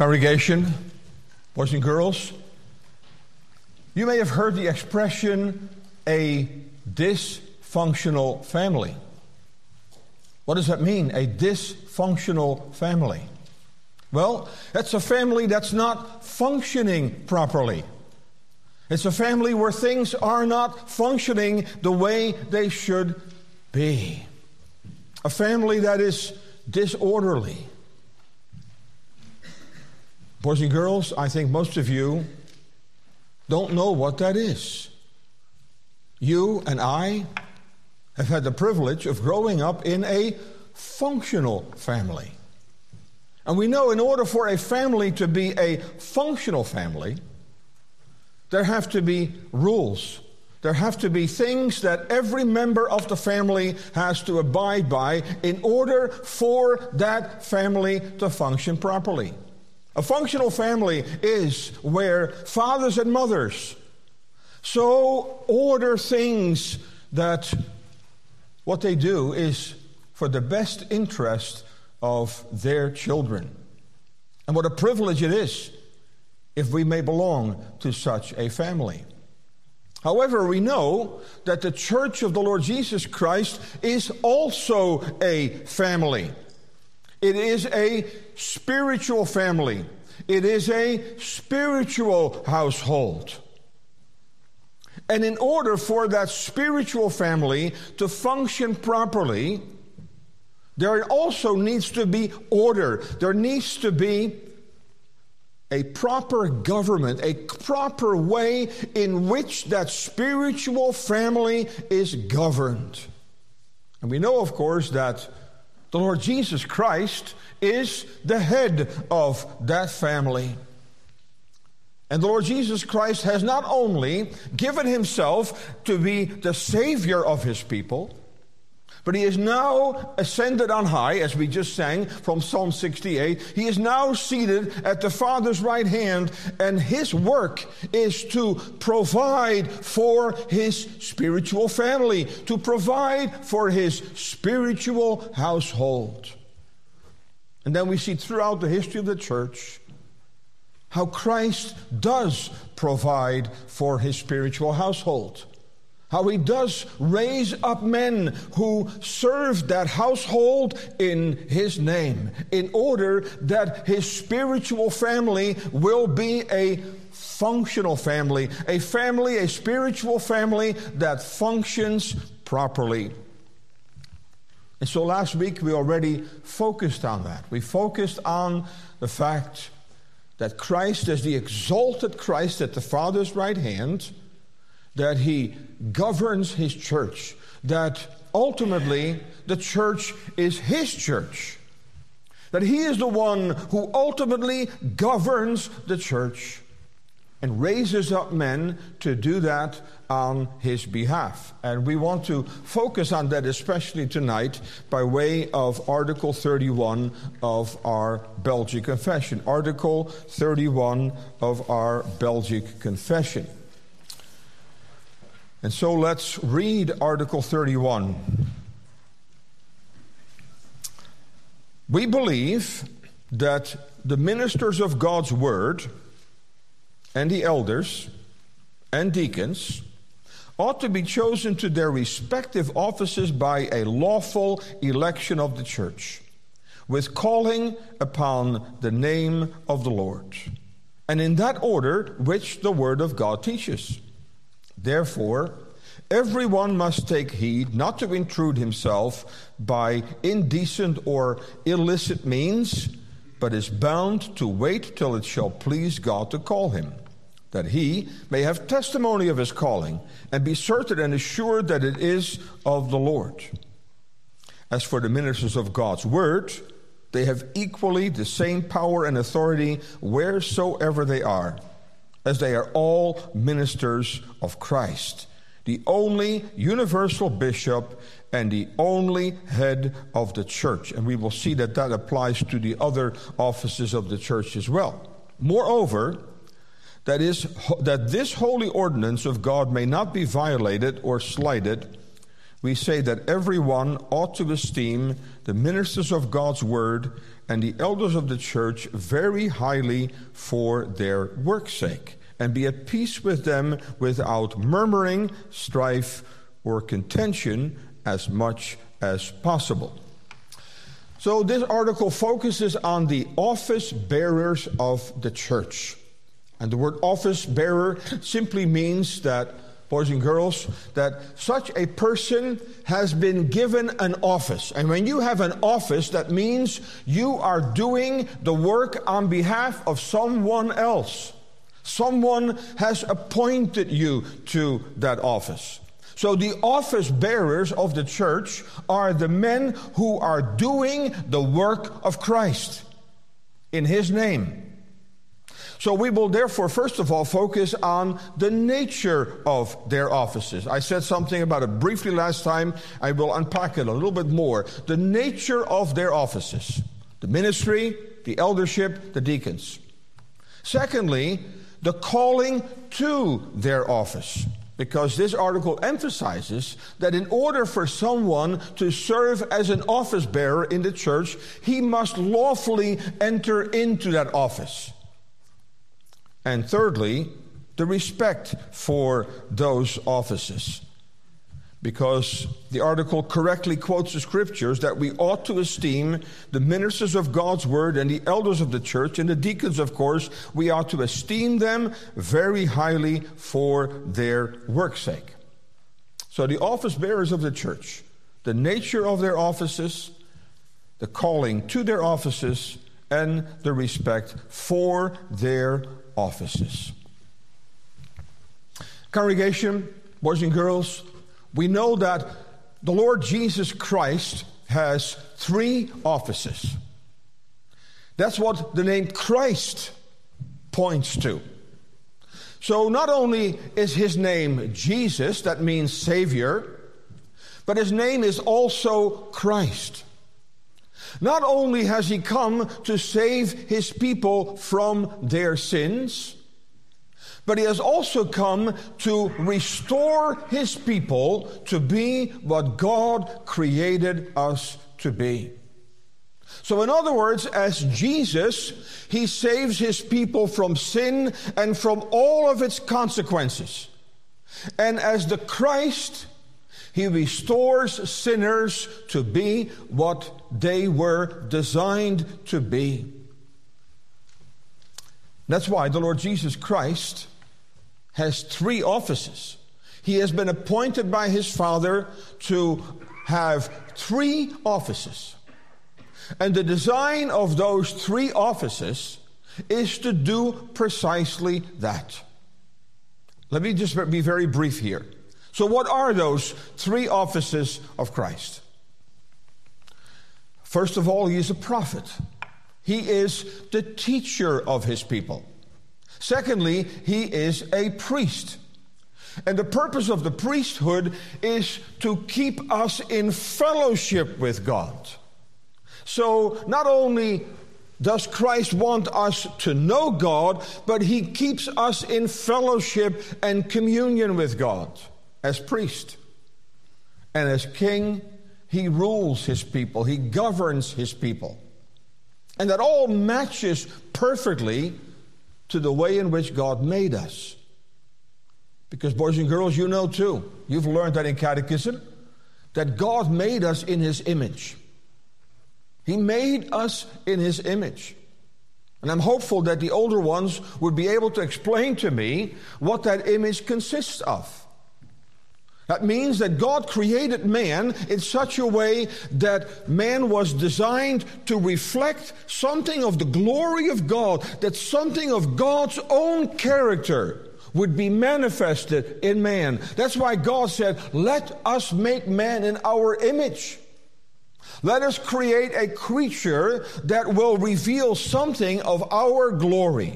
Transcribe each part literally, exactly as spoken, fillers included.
Congregation, boys and girls, you may have heard the expression, a dysfunctional family. What does that mean, a dysfunctional family? Well, that's a family that's not functioning properly. It's a family where things are not functioning the way they should be. A family that is disorderly. Boys and girls, I think most of you don't know what that is. You and I have had the privilege of growing up in a functional family. And we know in order for a family to be a functional family, there have to be rules. There have to be things that every member of the family has to abide by in order for that family to function properly. A functional family is where fathers and mothers so order things that what they do is for the best interest of their children. And what a privilege it is if we may belong to such a family. However, we know that the Church of the Lord Jesus Christ is also a family. It is a spiritual family. It is a spiritual household. And in order for that spiritual family to function properly, there also needs to be order. There needs to be a proper government, a proper way in which that spiritual family is governed. And we know, of course, that the Lord Jesus Christ is the head of that family. And the Lord Jesus Christ has not only given himself to be the Savior of his people, but he is now ascended on high, as we just sang from Psalm sixty-eight. He is now seated at the Father's right hand, and his work is to provide for his spiritual family, to provide for his spiritual household. And then we see throughout the history of the church how Christ does provide for his spiritual household. How he does raise up men who serve that household in his name, in order that his spiritual family will be a functional family, a family, a spiritual family that functions properly. And so last week we already focused on that. We focused on the fact that Christ, as the exalted Christ at the Father's right hand, that he governs his church, that ultimately the church is his church, that he is the one who ultimately governs the church and raises up men to do that on his behalf. And we want to focus on that especially tonight by way of Article thirty-one of our Belgic Confession. Article thirty-one of our Belgic Confession. And so let's read Article thirty-one. We believe that the ministers of God's word and the elders and deacons ought to be chosen to their respective offices by a lawful election of the church, with calling upon the name of the Lord, and in that order which the word of God teaches. Therefore, everyone must take heed not to intrude himself by indecent or illicit means, but is bound to wait till it shall please God to call him, that he may have testimony of his calling, and be certain and assured that it is of the Lord. As for the ministers of God's word, they have equally the same power and authority wheresoever they are, as they are all ministers of Christ, the only universal bishop and the only head of the church. And we will see that that applies to the other offices of the church as well. Moreover, that is, that this holy ordinance of God may not be violated or slighted, we say that everyone ought to esteem the ministers of God's word and the elders of the church very highly for their work's sake, and be at peace with them without murmuring, strife, or contention, as much as possible. So this article focuses on the office bearers of the church. And the word office bearer simply means that, boys and girls, that such a person has been given an office. And when you have an office, that means you are doing the work on behalf of someone else. Someone has appointed you to that office. So the office bearers of the church are the men who are doing the work of Christ in His name. So we will therefore, first of all, focus on the nature of their offices. I said something about it briefly last time. I will unpack it a little bit more. The nature of their offices. The ministry, the eldership, the deacons. Secondly, the calling to their office. Because this article emphasizes that in order for someone to serve as an office bearer in the church, he must lawfully enter into that office. And thirdly, the respect for those offices. Because the article correctly quotes the scriptures that we ought to esteem the ministers of God's word and the elders of the church, and the deacons, of course, we ought to esteem them very highly for their work's sake. So the office bearers of the church, the nature of their offices, the calling to their offices, and the respect for their offices. Congregation, boys and girls, we know that the Lord Jesus Christ has three offices. That's what the name Christ points to. So not only is His name Jesus, that means Savior, but His name is also Christ. Not only has He come to save His people from their sins, but He has also come to restore His people to be what God created us to be. So in other words, as Jesus, He saves His people from sin and from all of its consequences. And as the Christ, He restores sinners to be what they were designed to be. That's why the Lord Jesus Christ has three offices. He has been appointed by His Father to have three offices. And the design of those three offices is to do precisely that. Let me just be very brief here. So what are those three offices of Christ? First of all, He is a prophet. He is the teacher of His people. Secondly, He is a priest. And the purpose of the priesthood is to keep us in fellowship with God. So not only does Christ want us to know God, but He keeps us in fellowship and communion with God as priest. And as king, He rules His people. He governs His people. And that all matches perfectly to the way in which God made us. Because boys and girls, you know too, you've learned that in catechism, that God made us in His image. He made us in His image. And I'm hopeful that the older ones would be able to explain to me what that image consists of. That means that God created man in such a way that man was designed to reflect something of the glory of God, that something of God's own character would be manifested in man. That's why God said, let us make man in our image. Let us create a creature that will reveal something of our glory.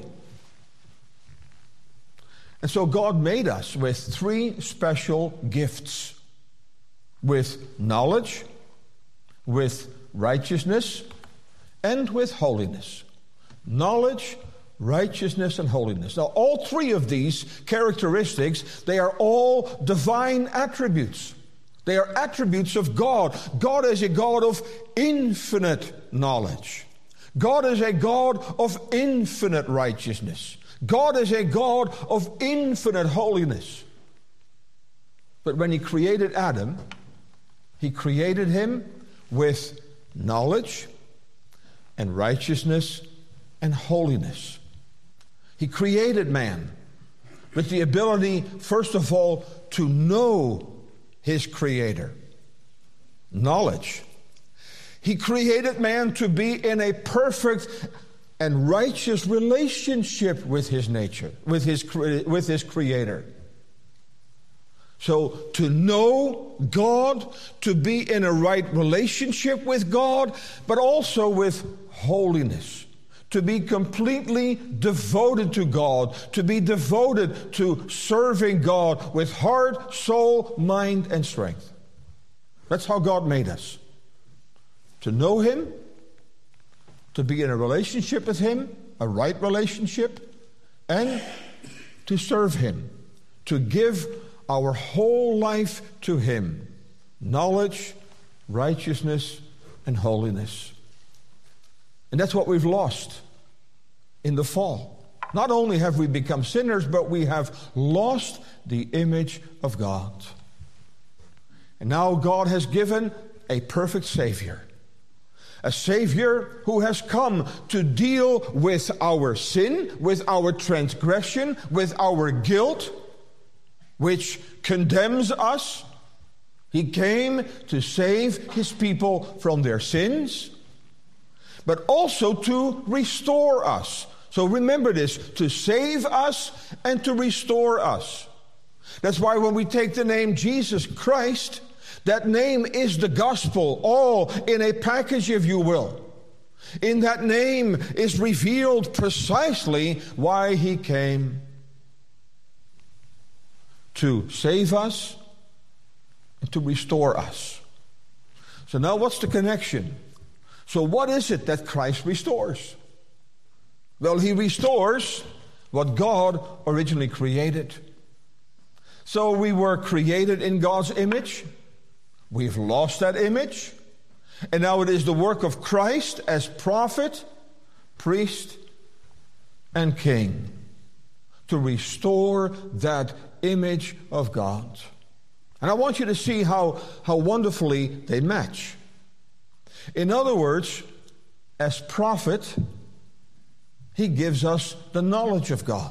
And so God made us with three special gifts. With knowledge, with righteousness, and with holiness. Knowledge, righteousness, and holiness. Now, all three of these characteristics, they are all divine attributes. They are attributes of God. God is a God of infinite knowledge. God is a God of infinite righteousness. God is a God of infinite holiness. But when he created Adam, he created him with knowledge and righteousness and holiness. He created man with the ability, first of all, to know his Creator. Knowledge. He created man to be in a perfect and righteous relationship with his nature, with his, with his Creator. So to know God, to be in a right relationship with God, but also with holiness. To be completely devoted to God, to be devoted to serving God with heart, soul, mind, and strength. That's how God made us. To know Him, to be in a relationship with Him, a right relationship, and to serve Him, to give our whole life to Him. Knowledge, righteousness, and holiness. And that's what we've lost in the fall. Not only have we become sinners, but we have lost the image of God. And now God has given a perfect Savior. A Savior who has come to deal with our sin, with our transgression, with our guilt, which condemns us. He came to save His people from their sins, but also to restore us. So remember this, to save us and to restore us. That's why when we take the name Jesus Christ, that name is the gospel, all in a package, if you will. In that name is revealed precisely why He came. To save us and to restore us. So now what's the connection? So what is it that Christ restores? Well, He restores what God originally created. So we were created in God's image. We've lost that image. And now it is the work of Christ as prophet, priest, and king to restore that image of God. And I want you to see how, how wonderfully they match. In other words, as prophet, He gives us the knowledge of God.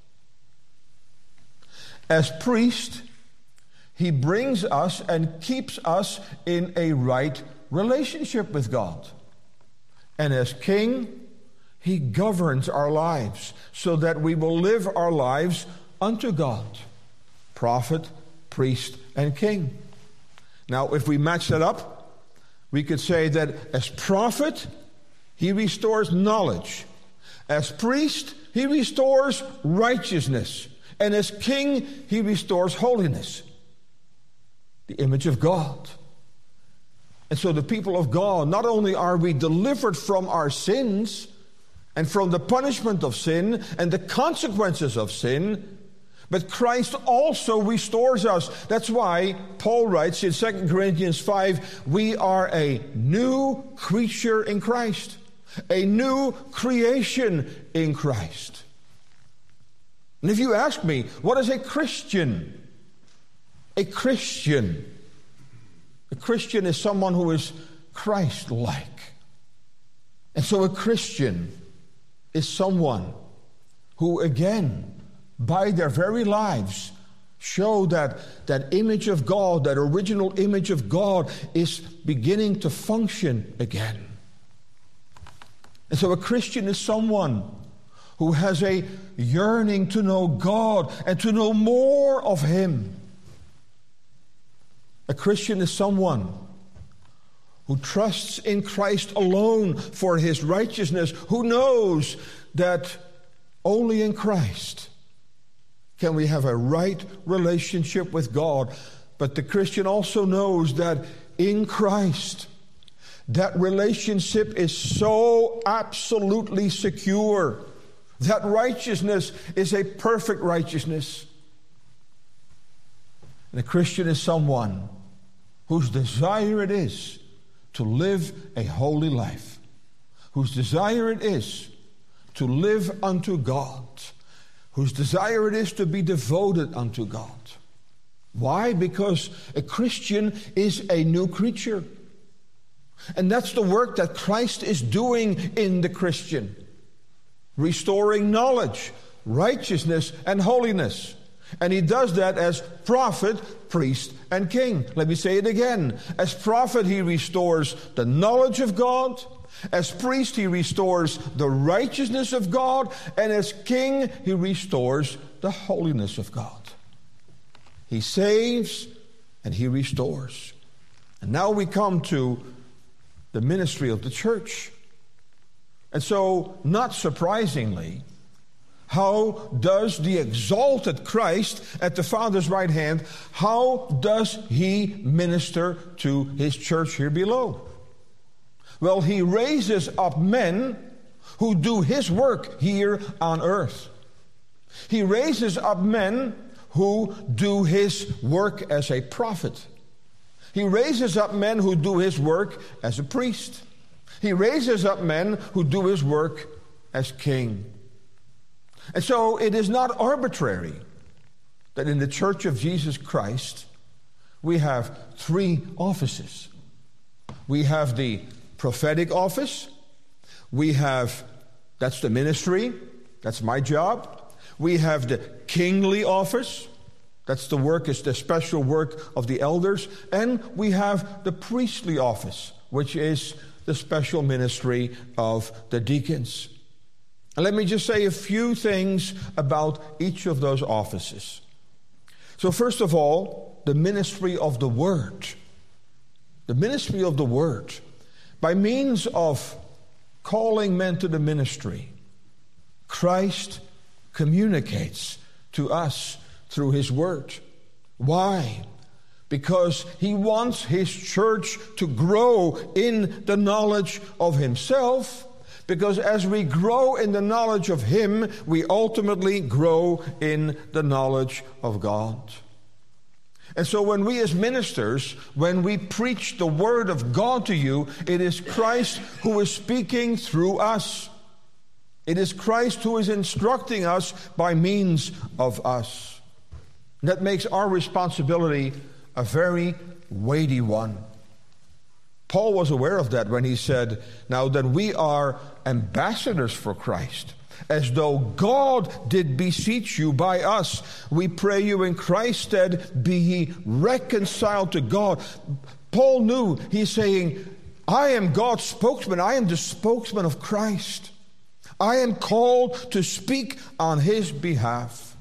As priest, He brings us and keeps us in a right relationship with God. And as king, He governs our lives so that we will live our lives unto God. Prophet, priest, and king. Now, if we match that up, we could say that as prophet, He restores knowledge. As priest, He restores righteousness. And as king, He restores holiness. The image of God. And so the people of God, not only are we delivered from our sins and from the punishment of sin and the consequences of sin, but Christ also restores us. That's why Paul writes in Second Corinthians five, we are a new creature in Christ. A new creation in Christ. And if you ask me, what is a Christian? A Christian. A Christian is someone who is Christ-like. And so a Christian is someone who, again, by their very lives, show that that image of God, that original image of God, is beginning to function again. And so a Christian is someone who has a yearning to know God and to know more of Him. A Christian is someone who trusts in Christ alone for his righteousness, who knows that only in Christ can we have a right relationship with God. But the Christian also knows that in Christ, that relationship is so absolutely secure. That righteousness is a perfect righteousness. And a Christian is someone whose desire it is to live a holy life, whose desire it is to live unto God, whose desire it is to be devoted unto God. Why? Because a Christian is a new creature. And that's the work that Christ is doing in the Christian. Restoring knowledge, righteousness, and holiness. And he does that as prophet, priest, and king. Let me say it again. As prophet, he restores the knowledge of God. As priest, he restores the righteousness of God. And as king, he restores the holiness of God. He saves and he restores. And now we come to the ministry of the church. And so, not surprisingly, how does the exalted Christ at the Father's right hand, how does he minister to his church here below? Well, he raises up men who do his work here on earth. He raises up men who do his work as a prophet. He raises up men who do his work as a priest. He raises up men who do his work as king. And so it is not arbitrary that in the Church of Jesus Christ we have three offices. We have the prophetic office. We have, that's the ministry. That's my job. We have the kingly office. That's the work, is the special work of the elders. And we have the priestly office, which is the special ministry of the deacons. And let me just say a few things about each of those offices. So first of all, the ministry of the word. The ministry of the word. By means of calling men to the ministry, Christ communicates to us through his word. Why? Because he wants his church to grow in the knowledge of himself. Because as we grow in the knowledge of him, we ultimately grow in the knowledge of God. And so when we as ministers, when we preach the word of God to you, it is Christ who is speaking through us. It is Christ who is instructing us by means of us. And that makes our responsibility a very weighty one. Paul was aware of that when he said, now that we are ambassadors for Christ, as though God did beseech you by us, we pray you in Christ's stead, be ye reconciled to God. Paul knew, he's saying, I am God's spokesman. I am the spokesman of Christ. I am called to speak on his behalf.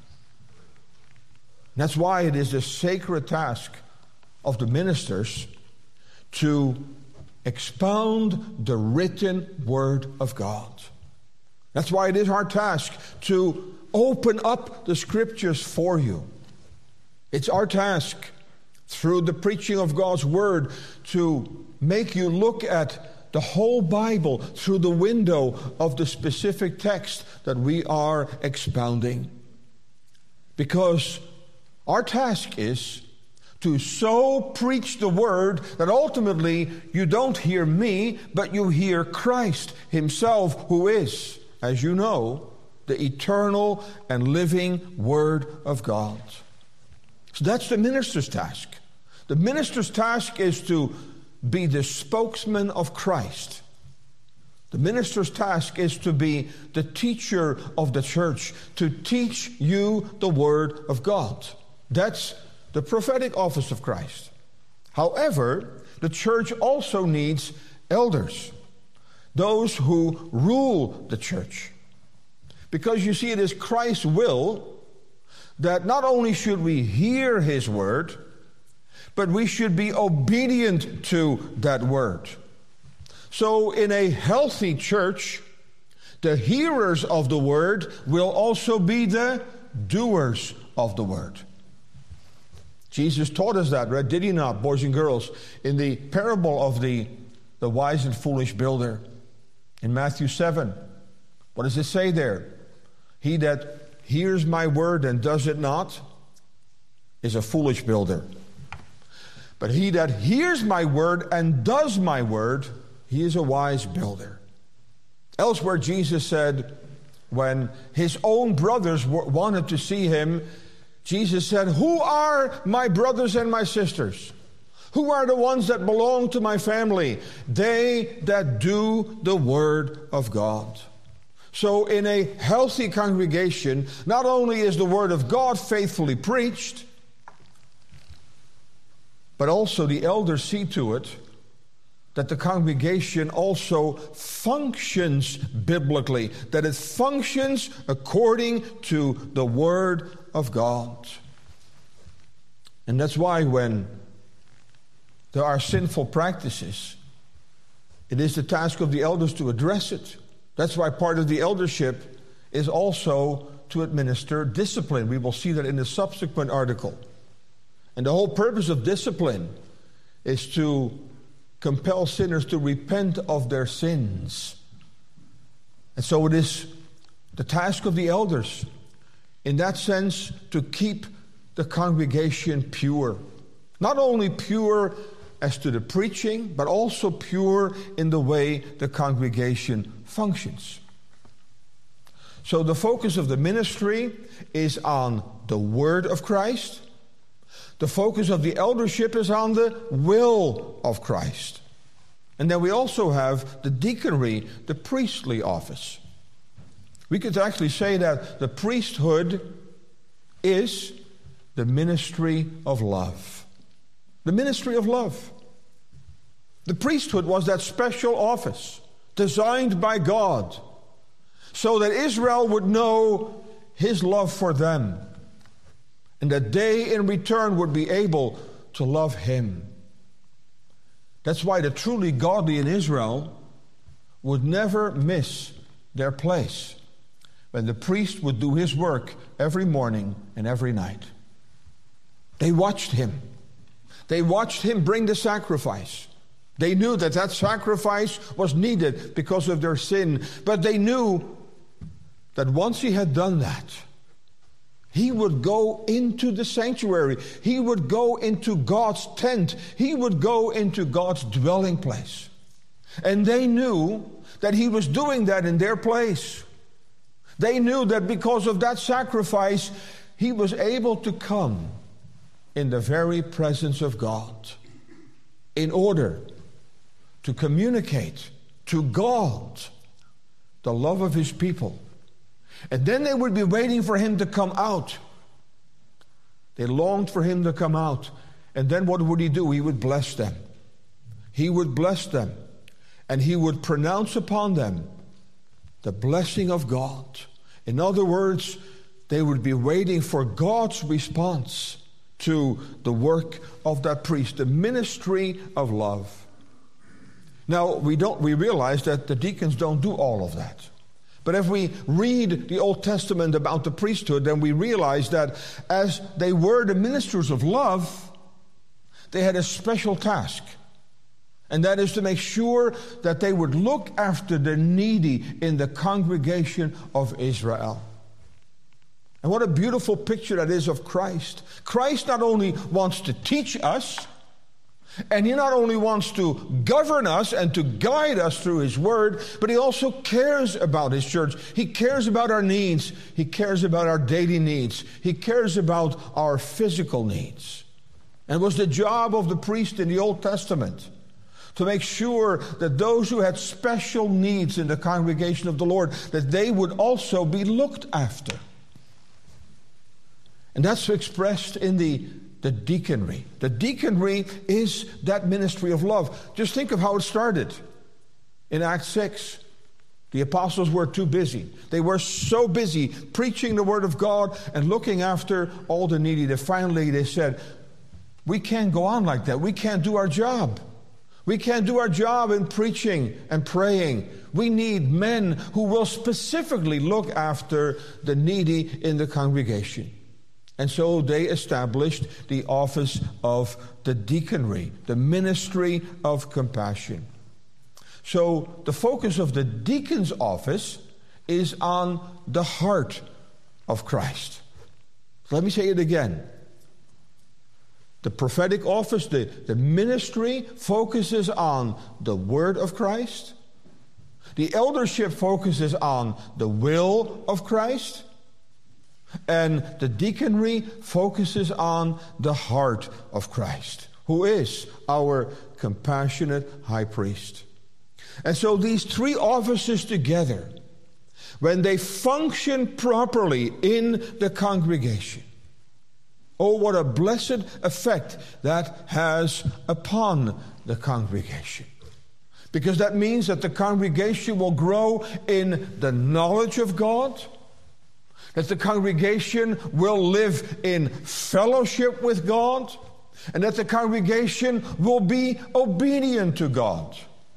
That's why it is the sacred task of the ministers to expound the written word of God. That's why it is our task to open up the scriptures for you. It's our task through the preaching of God's word to make you look at the whole Bible through the window of the specific text that we are expounding. Because our task is to so preach the word that ultimately you don't hear me, but you hear Christ himself, who is, as you know, the eternal and living word of God. So that's the minister's task. The minister's task is to be the spokesman of Christ. The minister's task is to be the teacher of the church, to teach you the word of God. That's the prophetic office of Christ. However, the church also needs elders, those who rule the church. Because you see, it is Christ's will that not only should we hear his word, but we should be obedient to that word. So in a healthy church, the hearers of the word will also be the doers of the word. Jesus taught us that, right? Did he not, boys and girls? In the parable of the, the wise and foolish builder in Matthew seven. What does it say there? He that hears my word and does it not is a foolish builder. But he that hears my word and does my word, he is a wise builder. Elsewhere, Jesus said, when his own brothers wanted to see him, Jesus said, who are my brothers and my sisters? Who are the ones that belong to my family? They that do the word of God. So in a healthy congregation, not only is the word of God faithfully preached, but also the elders see to it that the congregation also functions biblically, that it functions according to the Word of God. And that's why when there are sinful practices, it is the task of the elders to address it. That's why part of the eldership is also to administer discipline. We will see that in the subsequent article. And the whole purpose of discipline is to compel sinners to repent of their sins. And so it is the task of the elders, in that sense, to keep the congregation pure. Not only pure as to the preaching, but also pure in the way the congregation functions. So the focus of the ministry is on the word of Christ. The focus of the eldership is on the will of Christ. And then we also have the deaconry, the priestly office. We could actually say that the priesthood is the ministry of love. The ministry of love. The priesthood was that special office designed by God so that Israel would know his love for them, and that they in return would be able to love him. That's why the truly godly in Israel would never miss their place when the priest would do his work every morning and every night. They watched him. They watched him bring the sacrifice. They knew that that sacrifice was needed because of their sin. But they knew that once he had done that, he would go into the sanctuary. He would go into God's tent. He would go into God's dwelling place. And they knew that he was doing that in their place. They knew that because of that sacrifice, he was able to come in the very presence of God in order to communicate to God the love of his people. And then they would be waiting for him to come out. They longed for him to come out. And then what would he do? He would bless them. He would bless them. And he would pronounce upon them the blessing of God. In other words, they would be waiting for God's response to the work of that priest, the ministry of love. Now, we don't we realize that the deacons don't do all of that. But if we read the Old Testament about the priesthood, then we realize that as they were the ministers of love, they had a special task. And that is to make sure that they would look after the needy in the congregation of Israel. And what a beautiful picture that is of Christ. Christ not only wants to teach us, and he not only wants to govern us and to guide us through his word, but he also cares about his church. He cares about our needs. He cares about our daily needs. He cares about our physical needs. And it was the job of the priest in the Old Testament to make sure that those who had special needs in the congregation of the Lord, that they would also be looked after. And that's expressed in the The deaconry. The deaconry is that ministry of love. Just think of how it started. In Acts six, the apostles were too busy. They were so busy preaching the word of God and looking after all the needy that finally they said, we can't go on like that. We can't do our job. We can't do our job in preaching and praying. We need men who will specifically look after the needy in the congregation. And so they established the office of the deaconry, the ministry of compassion. So the focus of the deacon's office is on the heart of Christ. Let me say it again. The prophetic office, the, the ministry focuses on the word of Christ. The eldership focuses on the will of Christ. And the deaconry focuses on the heart of Christ, who is our compassionate high priest. And so these three offices together, when they function properly in the congregation, oh, what a blessed effect that has upon the congregation. Because that means that the congregation will grow in the knowledge of God, that the congregation will live in fellowship with God, and that the congregation will be obedient to God.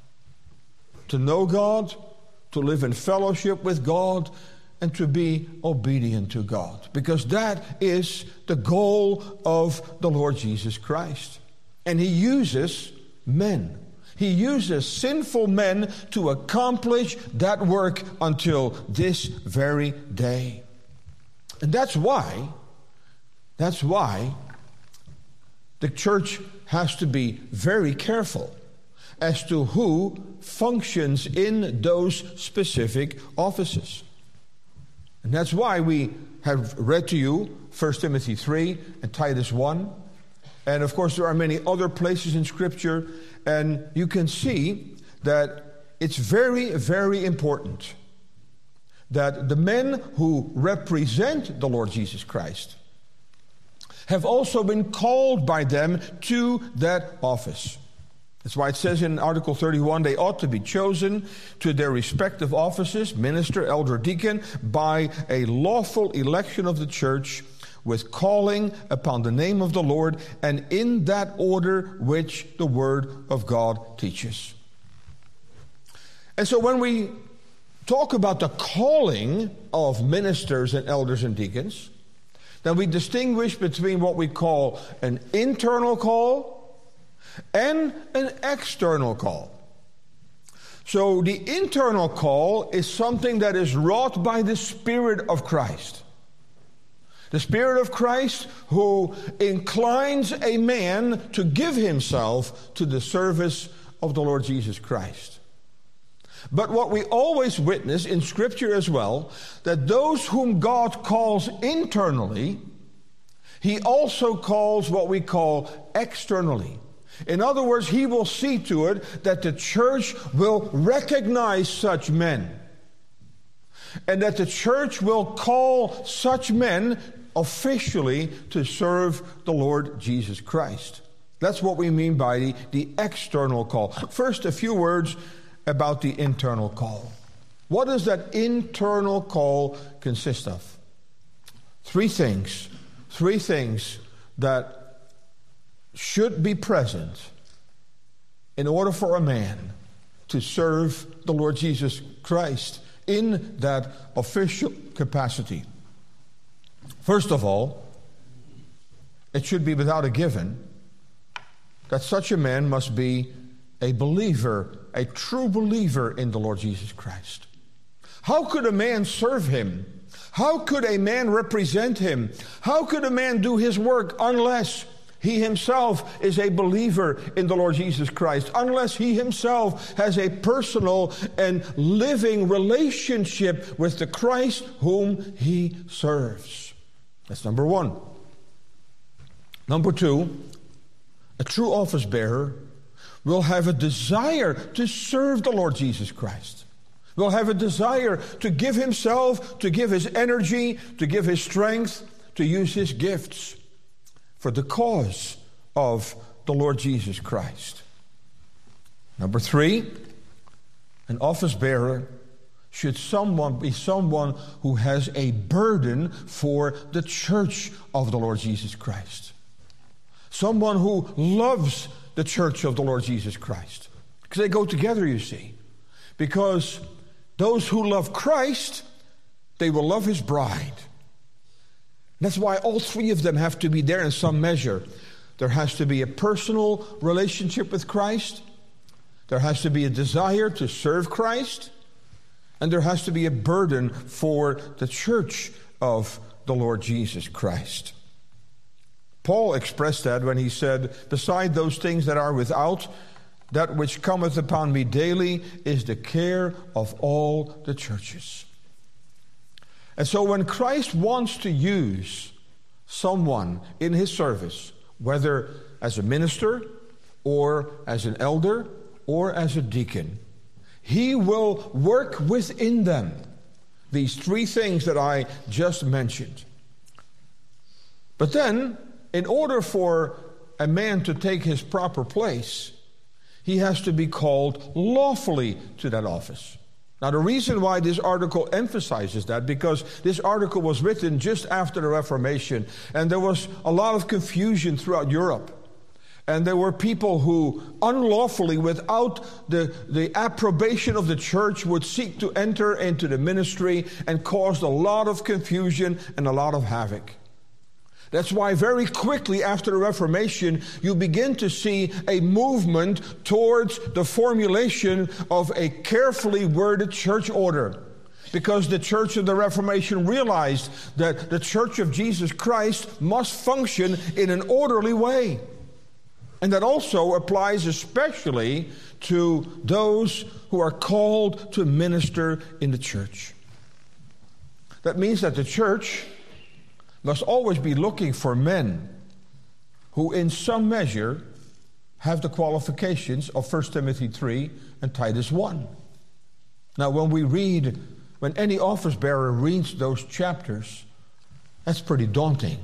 To know God, to live in fellowship with God, and to be obedient to God. Because that is the goal of the Lord Jesus Christ. And He uses men. He uses sinful men to accomplish that work until this very day. And that's why, that's why the church has to be very careful as to who functions in those specific offices. And that's why we have read to you First Timothy three and Titus one. And of course there are many other places in Scripture, and you can see that it's very, very important that the men who represent the Lord Jesus Christ have also been called by them to that office. That's why it says in Article thirty-one, they ought to be chosen to their respective offices, minister, elder, deacon, by a lawful election of the church, with calling upon the name of the Lord, and in that order which the Word of God teaches. And so when we talk about the calling of ministers and elders and deacons, then we distinguish between what we call an internal call and an external call. So the internal call is something that is wrought by the Spirit of Christ. The Spirit of Christ who inclines a man to give himself to the service of the Lord Jesus Christ. But what we always witness in Scripture as well, that those whom God calls internally, He also calls what we call externally. In other words, He will see to it that the church will recognize such men, and that the church will call such men officially to serve the Lord Jesus Christ. That's what we mean by the, the external call. First, a few words about the internal call. What does that internal call consist of? Three things. Three things that should be present in order for a man to serve the Lord Jesus Christ in that official capacity. First of all, it should be without a given that such a man must be a believer, a true believer in the Lord Jesus Christ. How could a man serve Him? How could a man represent Him? How could a man do his work unless he himself is a believer in the Lord Jesus Christ, unless he himself has a personal and living relationship with the Christ whom he serves? That's number one. Number two, a true office bearer will have a desire to serve the Lord Jesus Christ. Will have a desire to give himself, to give his energy, to give his strength, to use his gifts for the cause of the Lord Jesus Christ. Number three, an office bearer should someone be someone who has a burden for the church of the Lord Jesus Christ. Someone who loves the church of the Lord Jesus Christ. Because they go together, you see. Because those who love Christ, they will love His bride. That's why all three of them have to be there in some measure. There has to be a personal relationship with Christ. There has to be a desire to serve Christ. And there has to be a burden for the church of the Lord Jesus Christ. Paul expressed that when he said, beside those things that are without, that which cometh upon me daily is the care of all the churches. And so when Christ wants to use someone in his service, whether as a minister or as an elder or as a deacon, he will work within them these three things that I just mentioned. But then, in order for a man to take his proper place, he has to be called lawfully to that office. Now, the reason why this article emphasizes that, because this article was written just after the Reformation, and there was a lot of confusion throughout Europe. And there were people who unlawfully, without the, the approbation of the church, would seek to enter into the ministry and caused a lot of confusion and a lot of havoc. That's why very quickly after the Reformation, you begin to see a movement towards the formulation of a carefully worded church order. Because the Church of the Reformation realized that the Church of Jesus Christ must function in an orderly way. And that also applies especially to those who are called to minister in the church. That means that the church must always be looking for men who in some measure have the qualifications of First Timothy three and Titus one. Now when we read, when any office bearer reads those chapters, that's pretty daunting.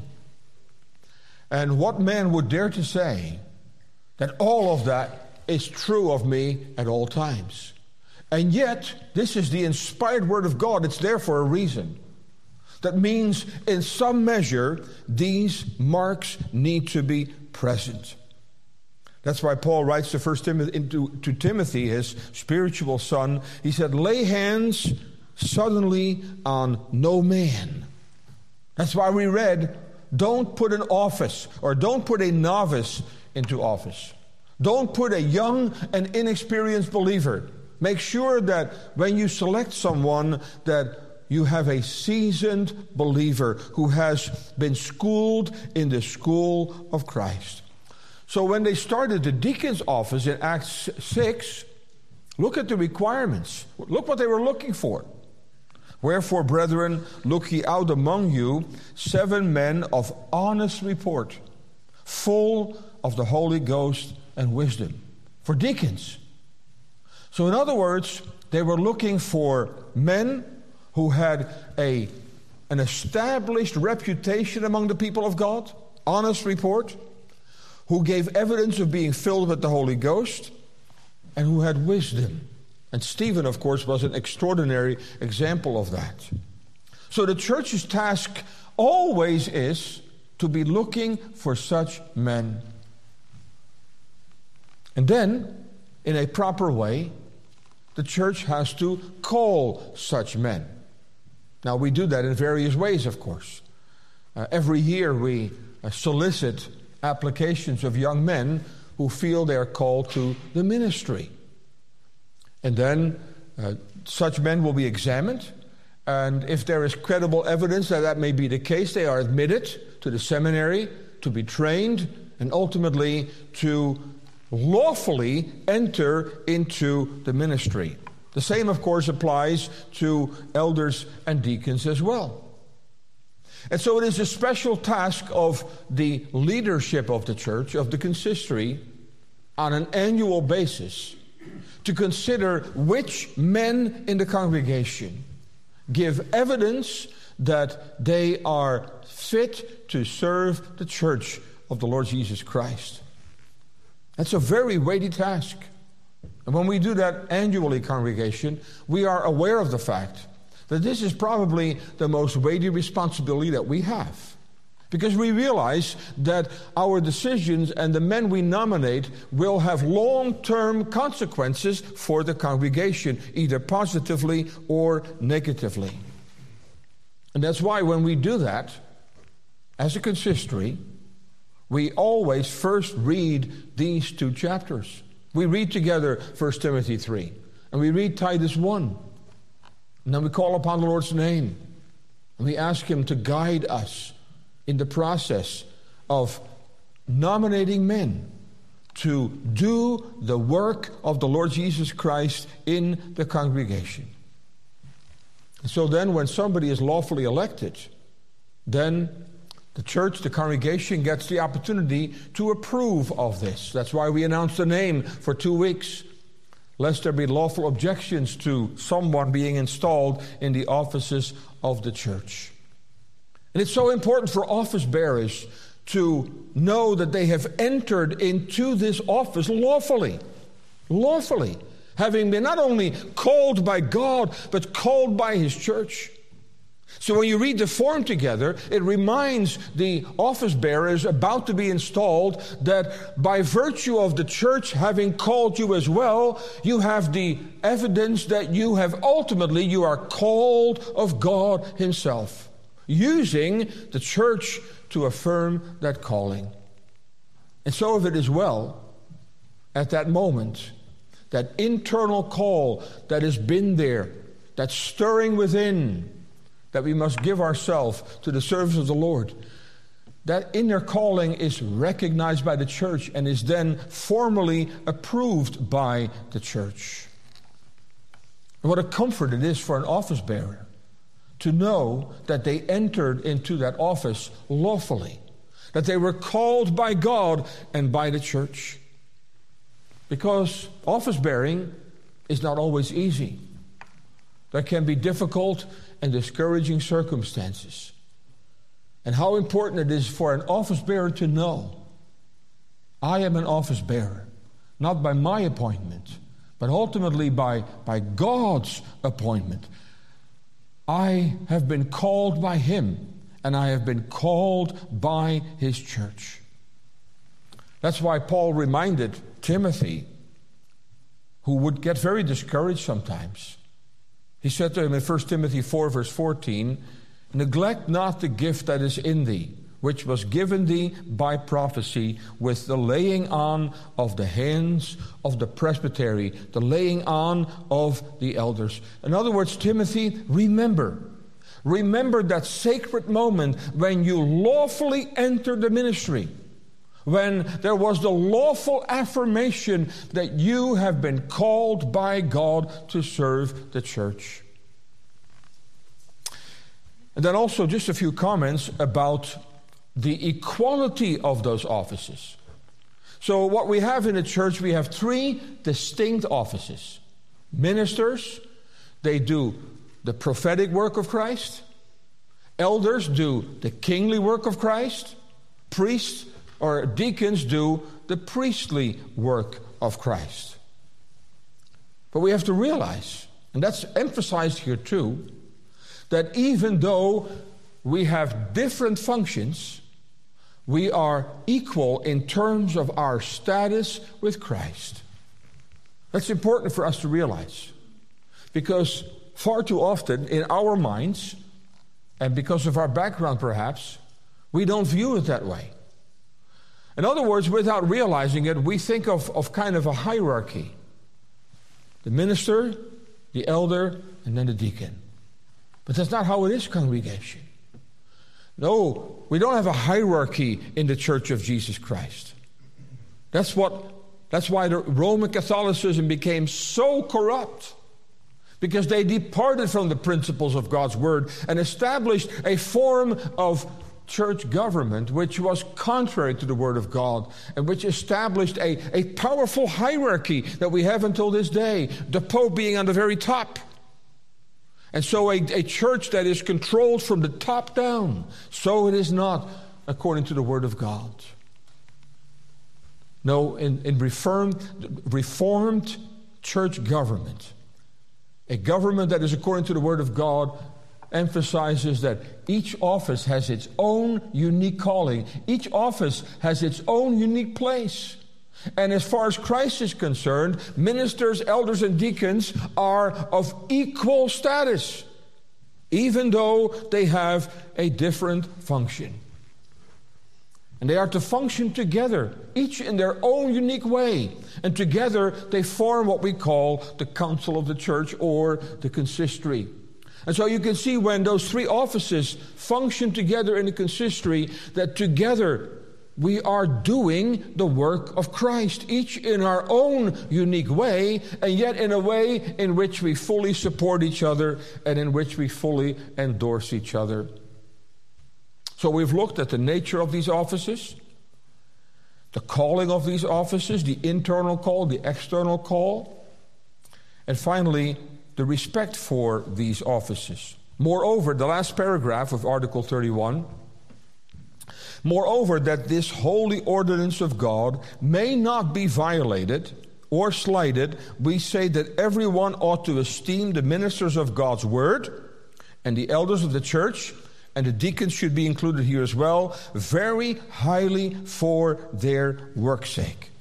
And what man would dare to say that all of that is true of me at all times? And yet, this is the inspired word of God. It's there for a reason. That means, in some measure, these marks need to be present. That's why Paul writes to First Timothy, to, to Timothy, his spiritual son. He said, lay hands suddenly on no man. That's why we read, don't put an office or don't put a novice into office. Don't put a young and inexperienced believer. Make sure that when you select someone that you have a seasoned believer who has been schooled in the school of Christ. So when they started the deacon's office in Acts six, look at the requirements. Look what they were looking for. Wherefore, brethren, look ye out among you seven men of honest report, full of the Holy Ghost and wisdom. For deacons. So in other words, they were looking for men who had a, an established reputation among the people of God, honest report, who gave evidence of being filled with the Holy Ghost, and who had wisdom. And Stephen, of course, was an extraordinary example of that. So the church's task always is to be looking for such men. And then, in a proper way, the church has to call such men. Now, we do that in various ways, of course. Uh, every year we uh, solicit applications of young men who feel they are called to the ministry. And then uh, such men will be examined, and if there is credible evidence that that may be the case, they are admitted to the seminary to be trained and ultimately to lawfully enter into the ministry. The same, of course, applies to elders and deacons as well. And so it is a special task of the leadership of the church, of the consistory, on an annual basis, to consider which men in the congregation give evidence that they are fit to serve the church of the Lord Jesus Christ. That's a very weighty task. And when we do that annually, congregation, we are aware of the fact that this is probably the most weighty responsibility that we have. Because we realize that our decisions and the men we nominate will have long-term consequences for the congregation, either positively or negatively. And that's why when we do that, as a consistory, we always first read these two chapters. We read together First Timothy three, and we read Titus one. And then we call upon the Lord's name, and we ask Him to guide us in the process of nominating men to do the work of the Lord Jesus Christ in the congregation. So then when somebody is lawfully elected, then the church, the congregation, gets the opportunity to approve of this. That's why we announced the name for two weeks, lest there be lawful objections to someone being installed in the offices of the church. And it's so important for office bearers to know that they have entered into this office lawfully. Lawfully. Having been not only called by God, but called by His church. So when you read the form together, it reminds the office bearers about to be installed that by virtue of the church having called you as well, you have the evidence that you have ultimately, you are called of God Himself, using the church to affirm that calling. And so if it is well, at that moment, that internal call that has been there, that stirring within, that we must give ourselves to the service of the Lord, that inner calling is recognized by the church and is then formally approved by the church. And what a comfort it is for an office bearer to know that they entered into that office lawfully, that they were called by God and by the church. Because office bearing is not always easy. There can be difficult and discouraging circumstances. And how important it is for an office bearer to know, I am an office bearer, not by my appointment, but ultimately by, by God's appointment. I have been called by Him, and I have been called by His church. That's why Paul reminded Timothy, who would get very discouraged sometimes. He said to him in First Timothy four, verse fourteen, "Neglect not the gift that is in thee, which was given thee by prophecy with the laying on of the hands of the presbytery," the laying on of the elders. In other words, Timothy, remember. Remember that sacred moment when you lawfully entered the ministry, when there was the lawful affirmation that you have been called by God to serve the church. And then also just a few comments about the equality of those offices. So what we have in the church, we have three distinct offices. Ministers, they do the prophetic work of Christ. Elders do the kingly work of Christ. Priests or deacons do the priestly work of Christ. But we have to realize, and that's emphasized here too, that even though we have different functions, we are equal in terms of our status with Christ. That's important for us to realize, because far too often in our minds, and because of our background perhaps, we don't view it that way. In other words, without realizing it, we think of, of kind of a hierarchy. The minister, the elder, and then the deacon. But that's not how it is, congregation. No, we don't have a hierarchy in the Church of Jesus Christ. That's what, that's why the Roman Catholicism became so corrupt. Because they departed from the principles of God's Word and established a form of church government which was contrary to the Word of God and which established a, a powerful hierarchy that we have until this day, the Pope being on the very top. And so a, a church that is controlled from the top down, so it is not according to the Word of God. No, in, in reformed, reformed church government, a government that is according to the Word of God emphasizes that each office has its own unique calling. Each office has its own unique place. And as far as Christ is concerned, ministers, elders, and deacons are of equal status, even though they have a different function. And they are to function together, each in their own unique way. And together they form what we call the council of the church or the consistory. And so you can see when those three offices function together in the consistory, that together we are doing the work of Christ, each in our own unique way, and yet in a way in which we fully support each other and in which we fully endorse each other. So we've looked at the nature of these offices, the calling of these offices, the internal call, the external call, and finally, the respect for these offices. Moreover, the last paragraph of Article thirty-one, moreover, that this holy ordinance of God may not be violated or slighted, we say that everyone ought to esteem the ministers of God's word and the elders of the church, and the deacons should be included here as well, very highly for their work's sake.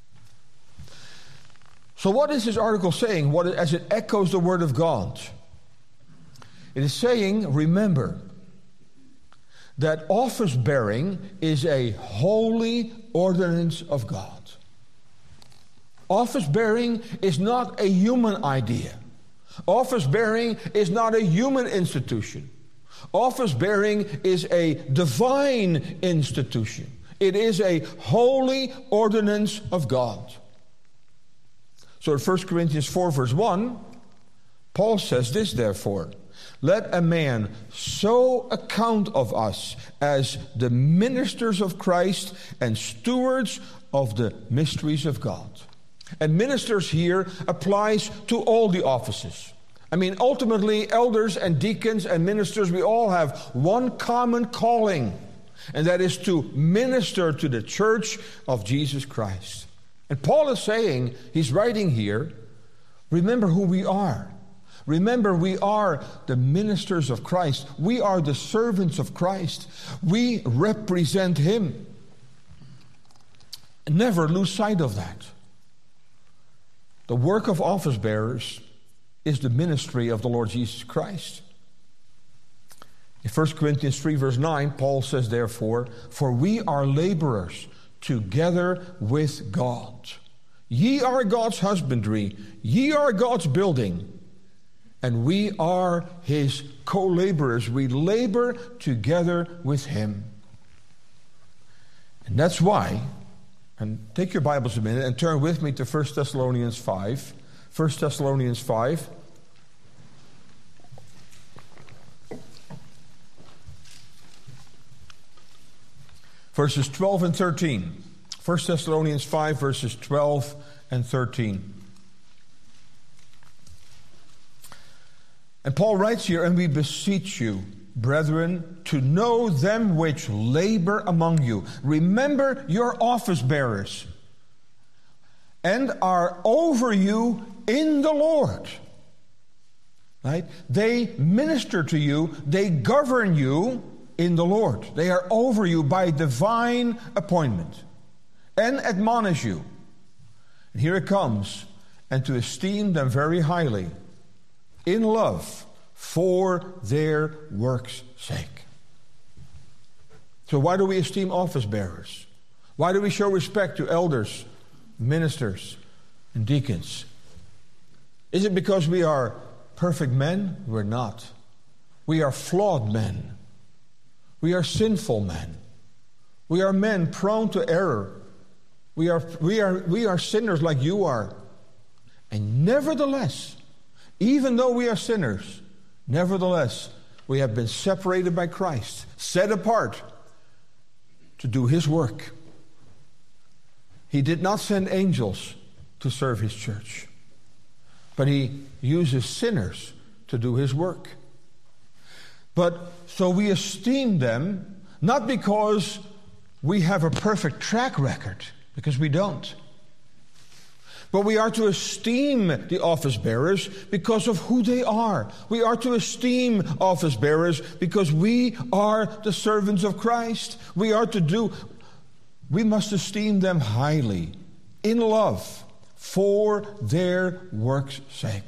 So what is this article saying, what, as it echoes the word of God? It is saying, remember, that office bearing is a holy ordinance of God. Office bearing is not a human idea. Office bearing is not a human institution. Office bearing is a divine institution. It is a holy ordinance of God. So in First Corinthians four verse one, Paul says this, therefore, let a man so account of us as the ministers of Christ and stewards of the mysteries of God. And ministers here applies to all the offices. I mean, ultimately, elders and deacons and ministers, we all have one common calling, and that is to minister to the church of Jesus Christ. And Paul is saying, he's writing here, remember who we are. Remember, we are the ministers of Christ. We are the servants of Christ. We represent Him. Never lose sight of that. The work of office bearers is the ministry of the Lord Jesus Christ. In First Corinthians three verse nine, Paul says, therefore, for we are laborers together with God. Ye are God's husbandry, ye are God's building, and we are His co-laborers. We labor together with Him. And that's why, and take your Bibles a minute and turn with me to First Thessalonians five. First Thessalonians five. Verses twelve and thirteen. First Thessalonians five, verses twelve and thirteen. And Paul writes here, and we beseech you, brethren, to know them which labor among you. Remember your office bearers, and are over you in the Lord. Right? They minister to you, they govern you in the Lord. They are over you by divine appointment, and admonish you. And here it comes, and to esteem them very highly, in love, for their work's sake. So why do we esteem office bearers? Why do we show respect to elders, ministers, and deacons? Is it because we are perfect men? We're not. We are flawed men. We are sinful men. We are men prone to error. We are, we are, we are sinners like you are. And nevertheless, even though we are sinners, nevertheless, we have been separated by Christ, set apart to do His work. He did not send angels to serve His church, but He uses sinners to do His work. But so we esteem them, not because we have a perfect track record, because we don't. But we are to esteem the office bearers because of who they are. We are to esteem office bearers because we are the servants of Christ. We are to do, we must esteem them highly, in love, for their work's sake.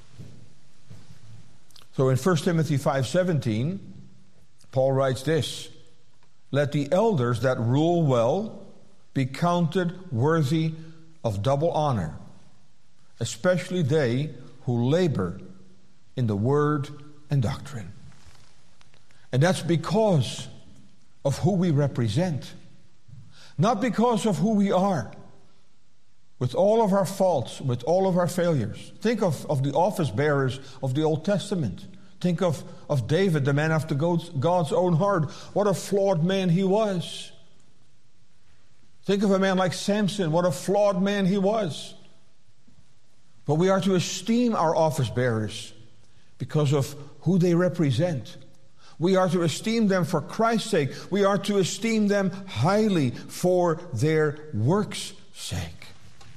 So in First Timothy five seventeen, Paul writes this, let the elders that rule well be counted worthy of double honor, especially they who labor in the word and doctrine. And that's because of who we represent. Not because of who we are, with all of our faults, with all of our failures. Think of, of the office bearers of the Old Testament. Think of, of David, the man after God's, God's own heart. What a flawed man he was. Think of a man like Samson. What a flawed man he was. But we are to esteem our office bearers because of who they represent. We are to esteem them for Christ's sake. We are to esteem them highly for their works' sake.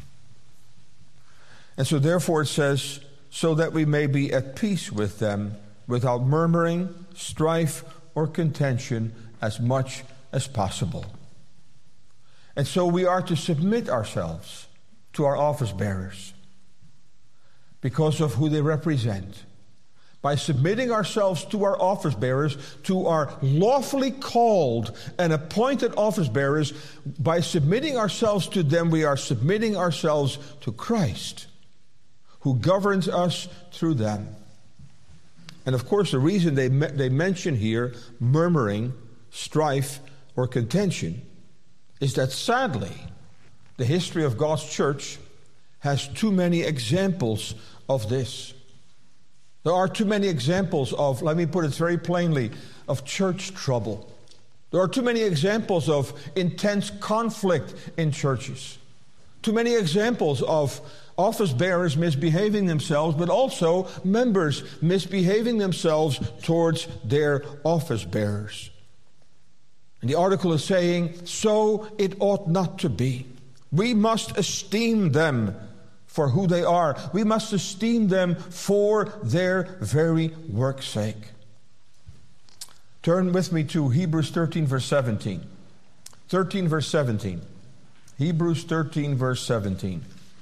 And so therefore it says, so that we may be at peace with them, without murmuring, strife, or contention, as much as possible. And so we are to submit ourselves to our office bearers because of who they represent. By submitting ourselves to our office bearers, to our lawfully called and appointed office bearers, by submitting ourselves to them, we are submitting ourselves to Christ, who governs us through them. And of course, the reason they me- they mention here murmuring, strife, or contention is that sadly, the history of God's church has too many examples of this. There are too many examples of, let me put it very plainly, of church trouble. There are too many examples of intense conflict in churches. Too many examples of office bearers misbehaving themselves, but also members misbehaving themselves towards their office bearers. And the article is saying, so it ought not to be. We must esteem them for who they are. We must esteem them for their very work's sake. Turn with me to Hebrews thirteen, verse seventeen. thirteen, verse seventeen. Hebrews thirteen, verse seventeen.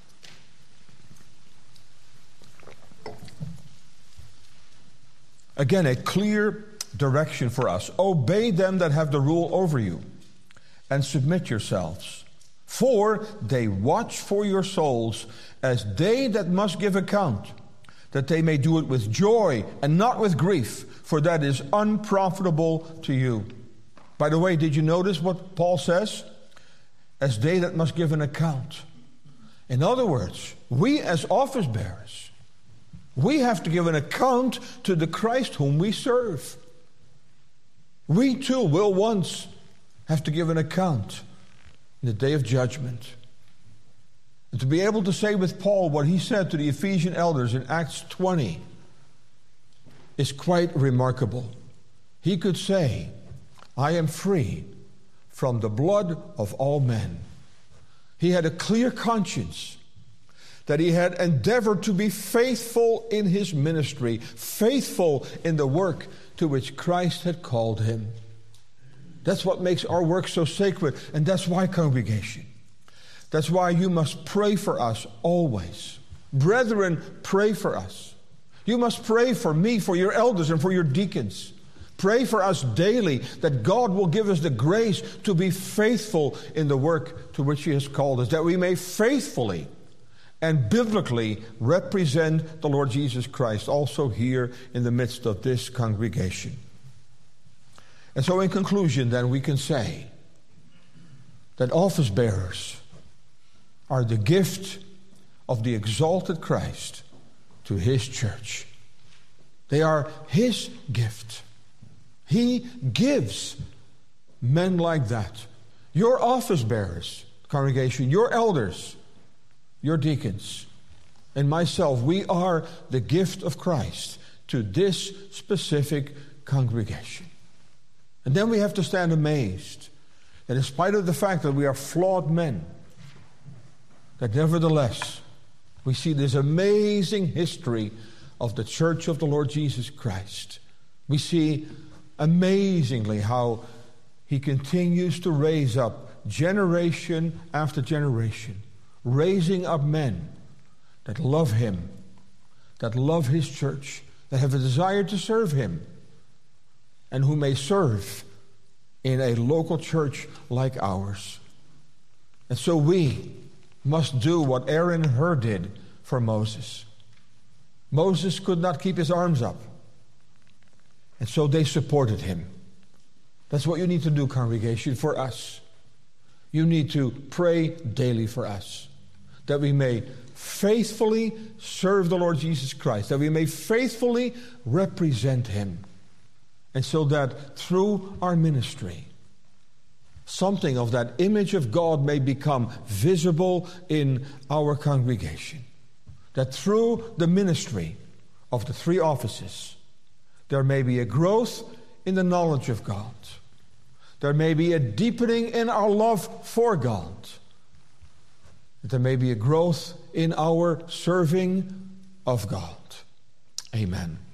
Again, a clear direction for us. Obey them that have the rule over you, and submit yourselves. For they watch for your souls, as they that must give account, that they may do it with joy and not with grief, for that is unprofitable to you. By the way, did you notice what Paul says? As they that must give an account. In other words, we as office bearers, we have to give an account to the Christ whom we serve. We too will once have to give an account in the day of judgment. And to be able to say with Paul what he said to the Ephesian elders in Acts twenty is quite remarkable. He could say, I am free from the blood of all men. He had a clear conscience that he had endeavored to be faithful in his ministry, faithful in the work to which Christ had called him. That's what makes our work so sacred, and that's why, congregation, that's why you must pray for us always. Brethren, pray for us. You must pray for me, for your elders, and for your deacons. Pray for us daily that God will give us the grace to be faithful in the work to which he has called us, that we may faithfully and biblically represent the Lord Jesus Christ also here in the midst of this congregation. And so in conclusion, then, we can say that office bearers are the gift of the exalted Christ to his church. They are his gift. He gives men like that. Your office bearers, congregation, your elders, your deacons, and myself, we are the gift of Christ to this specific congregation. And then we have to stand amazed that in spite of the fact that we are flawed men, that nevertheless we see this amazing history of the church of the Lord Jesus Christ. We see amazingly how he continues to raise up generation after generation, raising up men that love him, that love his church, that have a desire to serve him, and who may serve in a local church like ours. And so we must do what Aaron and Hur did for Moses. Moses could not keep his arms up, and so they supported him. That's what you need to do, congregation, for us. You need to pray daily for us, that we may faithfully serve the Lord Jesus Christ, that we may faithfully represent Him, and so that through our ministry, something of that image of God may become visible in our congregation. That through the ministry of the three offices, there may be a growth in the knowledge of God. There may be a deepening in our love for God. There may be a growth in our serving of God. Amen.